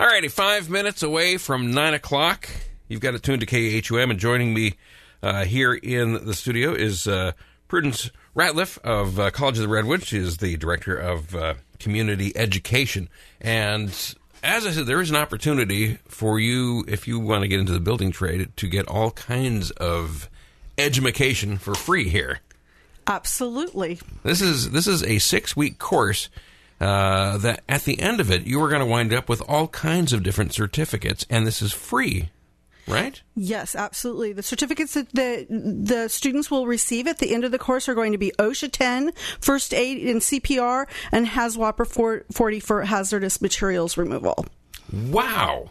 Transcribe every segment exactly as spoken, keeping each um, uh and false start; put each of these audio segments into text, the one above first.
All righty, five minutes away from nine o'clock. You've got it tuned to K H U M, and joining me uh, here in the studio is uh, Prudence Ratliff of uh, College of the Redwoods. She is the Director of uh, Community Education. And as I said, there is an opportunity for you, if you want to get into the building trade, to get all kinds of edumacation for free here. Absolutely. This is this is a six-week course uh, that at the end of it, you are going to wind up with all kinds of different certificates, and this is free, right? Yes, absolutely. The certificates that the, the students will receive at the end of the course are going to be OSHA ten, First Aid and C P R, and HAZWOPER forty for hazardous materials removal. Wow.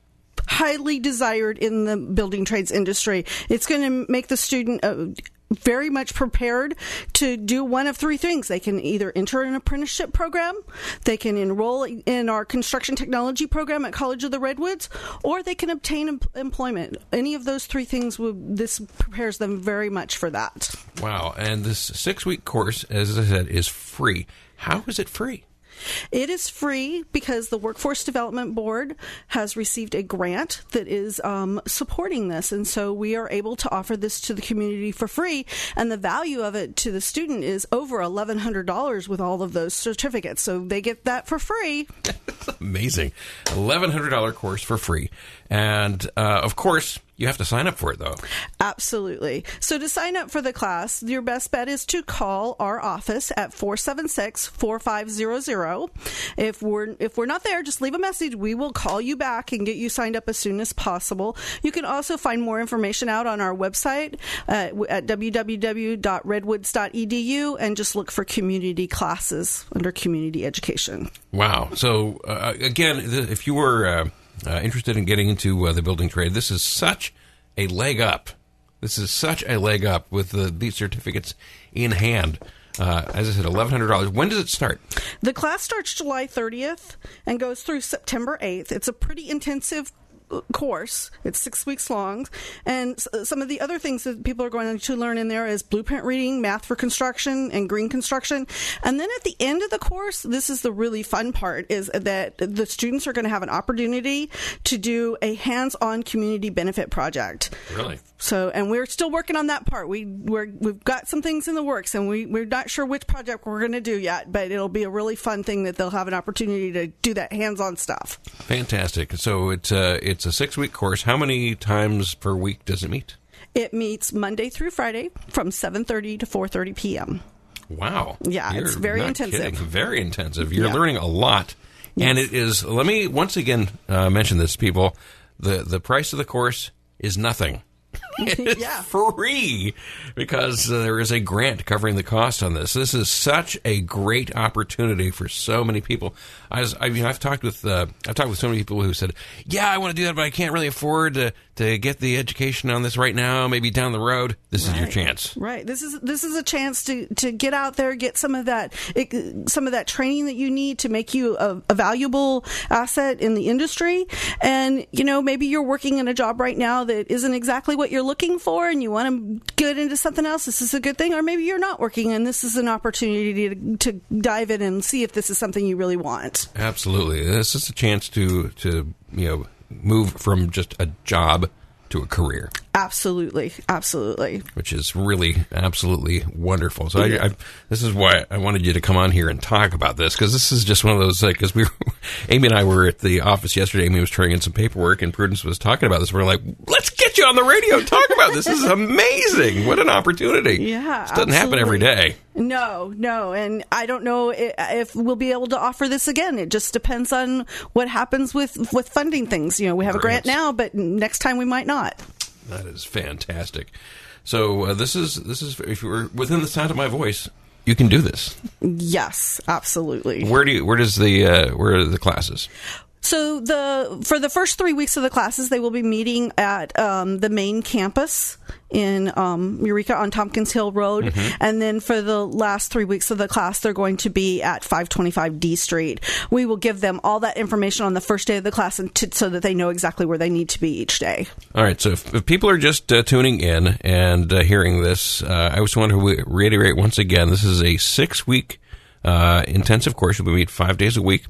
Highly desired in the building trades industry. It's going to make the student uh, very much prepared to do one of three things. They can either enter an apprenticeship program, they can enroll in our construction technology program at College of the Redwoods, or they can obtain em- employment. Any of those three things, will, this prepares them very much for that. Wow. And this six-week course, as I said, is free. How is it free? It is free because the Workforce Development Board has received a grant that is um, supporting this. And so we are able to offer this to the community for free. And the value of it to the student is over eleven hundred dollars with all of those certificates. So they get that for free. Amazing. eleven hundred dollars course for free. And, uh, of course, you have to sign up for it, though. Absolutely. So to sign up for the class, your best bet is to call our office at four seven six, four five zero zero. If we're if we're not there, just leave a message. We will call you back and get you signed up as soon as possible. You can also find more information out on our website uh, at w w w dot redwoods dot e d u and just look for community classes under community education. Wow. So, uh, again, if you were uh, uh, interested in getting into uh, the building trade, this is such a leg up. This is such a leg up with the, these certificates in hand. Uh, as I said, eleven hundred dollars. When does it start? The class starts July thirtieth and goes through September eighth. It's a pretty intensive course. It's six weeks long. And some of the other things that people are going to learn in there is blueprint reading, math for construction, and green construction. And then at the end of the course, this is the really fun part, is that the students are going to have an opportunity to do a hands-on community benefit project. Really? So, and we're still working on that part. We, we're, we've got some things in the works, and we, we're not sure which project we're going to do yet, but it'll be a really fun thing that they'll have an opportunity to do that hands-on stuff. Fantastic. So it's, uh, it's a six-week course. How many times per week does it meet? It meets Monday through Friday from seven thirty to four thirty p.m. Wow. Yeah, You're it's very not intensive. Kidding. Very intensive. You're Yeah. learning a lot. Yes. And it is, let me once again uh, mention this, people. The, the price of the course is nothing. It's Yeah. free because uh, there is a grant covering the cost on this. This is such a great opportunity for so many people. I, was, I mean, I've talked with uh, I've talked with so many people who said, "Yeah, I want to do that, but I can't really afford to to get the education on this right now. Maybe down the road. This Right. is your chance." Right. This is this is a chance to, to get out there, get some of that it, some of that training that you need to make you a, a valuable asset in the industry. And you know, maybe you're working in a job right now that isn't exactly what you're looking for, and you want to get into something else. This is a good thing. Or maybe you're not working, and this is an opportunity to, to dive in and see if this is something you really want. Absolutely. This is a chance to to you know move from just a job to a career. Absolutely, absolutely. Which is really absolutely wonderful. So I, I, this is why I wanted you to come on here and talk about this, because this is just one of those, because we, were, Amy and I were at the office yesterday. Amy was turning in some paperwork, and Prudence was talking about this. We're like, let's get you on the radio and talk about this. This is amazing. What an opportunity. Yeah, This doesn't happen every day. No, no, and I don't know if we'll be able to offer this again. It just depends on what happens with, with funding things. You know, we have a grant now, but next time we might not. That is fantastic. So uh, this is this is if you're within the sound of my voice, you can do this. Yes, absolutely. Where do you, where does the uh, where are the classes? So the for the first three weeks of the classes, they will be meeting at um, the main campus in um, Eureka on Tompkins Hill Road. Mm-hmm. And then for the last three weeks of the class, they're going to be at five twenty-five D Street. We will give them all that information on the first day of the class and t- so that they know exactly where they need to be each day. All right. So if, if people are just uh, tuning in and uh, hearing this, uh, I just want to reiterate once again, this is a six-week uh, intensive course. You'll meet five days a week.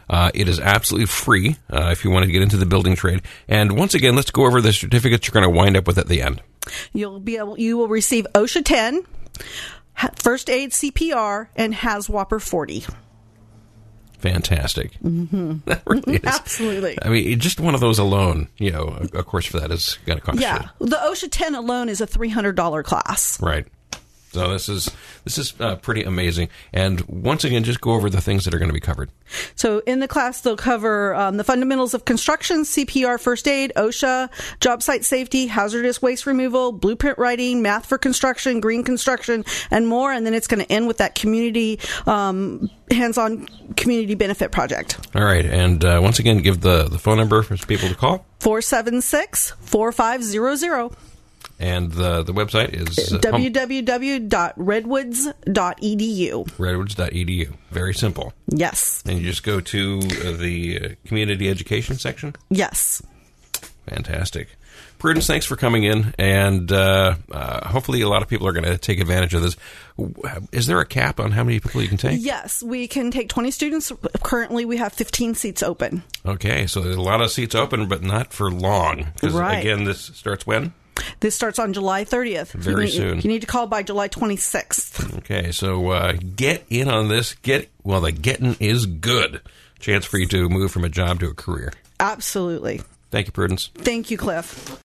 Uh, it is absolutely free uh, if you want to get into the building trade. And once again, let's go over the certificates you're going to wind up with at the end. You'll be able, you will receive OSHA ten, First Aid C P R, and HAZWOPER forty. Fantastic. Mm-hmm. That really is. Absolutely. I mean, just one of those alone, you know, a, a course for that is going to cost yeah. you. The OSHA ten alone is a three hundred dollars class. Right. So this is this is uh, pretty amazing. And once again, just go over the things that are going to be covered. So in the class, they'll cover um, the fundamentals of construction, C P R, first aid, OSHA, job site safety, hazardous waste removal, blueprint writing, math for construction, green construction, and more. And then it's going to end with that community, um, hands-on community benefit project. All right. And uh, once again, give the, the phone number for people to call. four seven six, four five zero zero. And the the website is uh, w w w dot redwoods dot e d u. redwoods dot e d u. Very simple. Yes. And you just go to uh, the uh, community education section? Yes. Fantastic. Prudence, thanks for coming in. And uh, uh, hopefully a lot of people are going to take advantage of this. Is there a cap on how many people you can take? Yes, we can take twenty students. Currently, we have fifteen seats open. Okay, so there's a lot of seats open, but not for long. Because, right. again, this starts when? This starts on July thirtieth. Very you need, soon. You need to call by July twenty-sixth. Okay, so uh, get in on this. Get well, the getting is good. Chance for you to move from a job to a career. Absolutely. Thank you, Prudence. Thank you, Cliff.